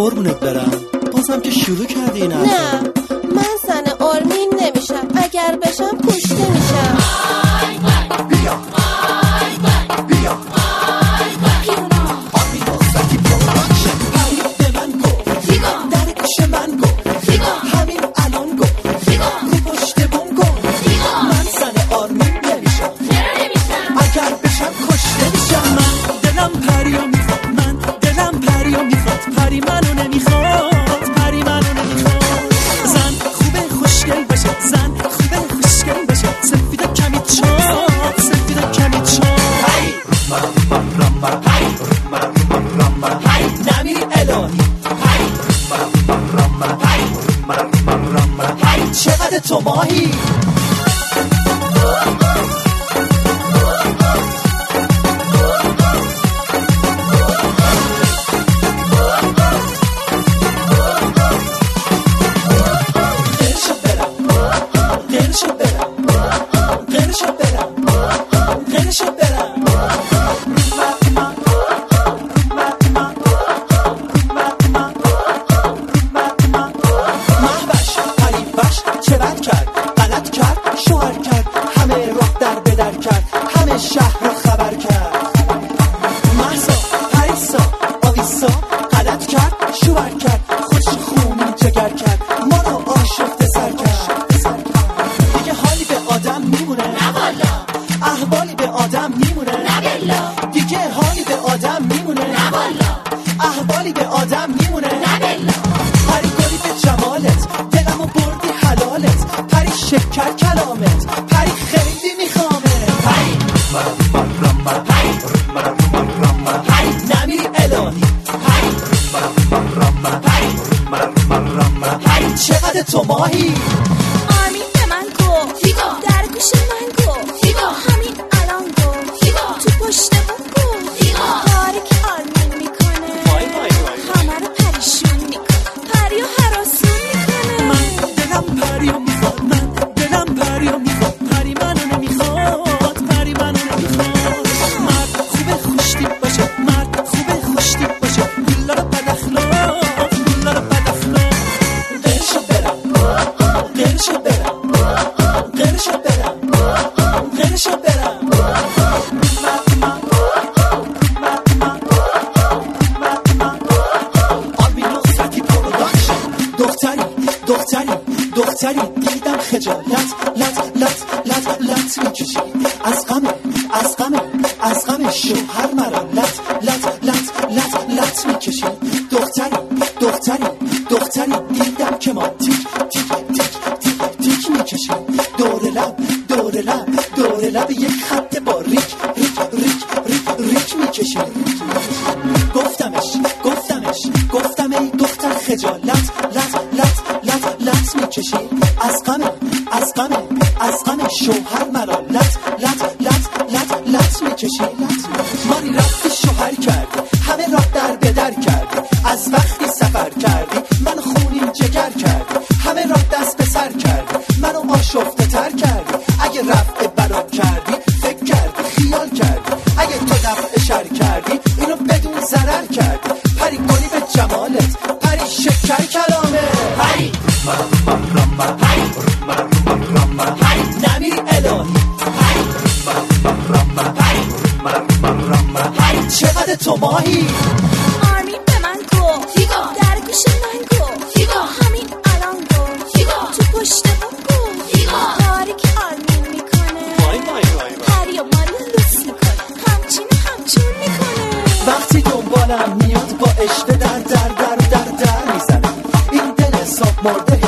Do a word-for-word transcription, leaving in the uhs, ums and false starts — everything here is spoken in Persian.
قربونت برم، بازم که شروع کردی این حرفا. نه من زن آرمین نمیشم، اگر بشم کشته میشم. بیا بیا آرمین آزادی پروداکشن. پری به من گفت در گوش من گفت همین الان گفت رو پشت بوم گفت من زن آرمین نمیشم، اگر بشم کشته میشم. من دلم پریو میخواد، من دلم پریو میخواد، پری منو نمیخواد، پری منو نمیخواد. زن خوبه خوشگل باشه، زن خوبه خوشگل باشه، سفید و کمی چاق، سفید و کمی چاق. هی هی نمیری الهی، هی هی چقدر تو ماهی. شهر رو خبر کرد، محسا پریسا آویسا غلط کرد، شوهر کرد، خوش خونی جگر کرد، ما رو آشفته سر کرد. دیگه حالی به آدم میمونه نه والا، احوالی به آدم میمونه نه بلا، دیگه حالی به آدم میمونه نه والا، احوالی به آدم میمونه نه بلا. پری گلی به جمالت، دلمو بردی حلالت، پری شکر کلامت، پری خیلی میخوامه. پری هی نمیری الهی، هی هی چقدر تو ماهی. آرمین به من گفت در گوش من گفت همین الان گفت تو پشت بوم گفت کاری که آرمین میکنه همه رو پریشون میکنه، پریو هراسون میکنه. من دلم پریو میخواد، من دلم پریو میخواد، پری منو نمیخواد، پری منو نمیخواد. مرد خوبه خوشتیپ باشه، مرد خوبه خوشتیپ باشه، بیلا رو بد اخلاق، بیلا رو بد اخلاق. قرشو برم قرشو برم قرشو برم قرشو برم. آرمین نصرتی پروداکشن. دختری دختری دختری دیدم خجالت لط لط لط لط میکشی، از غمه از غمه از غمه شوهر مرا لط لط لط لط لط میکشی. دختری دختری دختری دیدم که ما تیک تیک تیک تیک تیک میکشی، دور لب دور لب دور لب یک خط باریک ریک ریک ریک ریک میکشی. گفتمش گفتمش گفتم ای دختر خجالت لط لط لط لط میکشی، از غمه از غمه از غمه شوهر مرا لط لط لط لط لط میکشی. ماری رفتی شوهر کردی، همه را در به در کردی، از وقتی سفر کردی منو خونین جگر کردی، همه را دست به سر کردی، منو آشفته تر کردی. اگه رفع برات کردی فکر کردی خیال کردی، اگه تو دفع شر کردی اینو بدون ضرر کردی. پری گلی به جمالت، پری شکر کلامه. پری هی نمیری الهی، هی هی چقدر تو ماهی. آرمین به من گفت در گوش من گفت همین الان گفت تو پشت بوم گفت کاری که آرمین میکنه پری و ماری لوس میکنه، همچین همچون میکنه. وقتی دنبالم میاد با عشق در در در در در میزنم، این دل حساب مرده